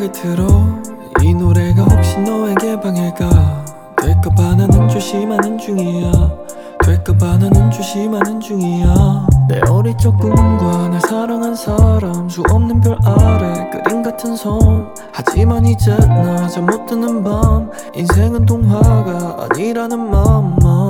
음악을 틀어. 이 노래가 혹시 너에게 방해가 될까봐 나는 조심하는 중이야. 될까봐 나는 조심하는 중이야. 내 어릴 적 꿈과 날 사랑한 사람, 수 없는 별 아래 그림 같은 섬. 하지만 이제 나 잠 못 드는 밤, 인생은 동화가 아니라는 맘만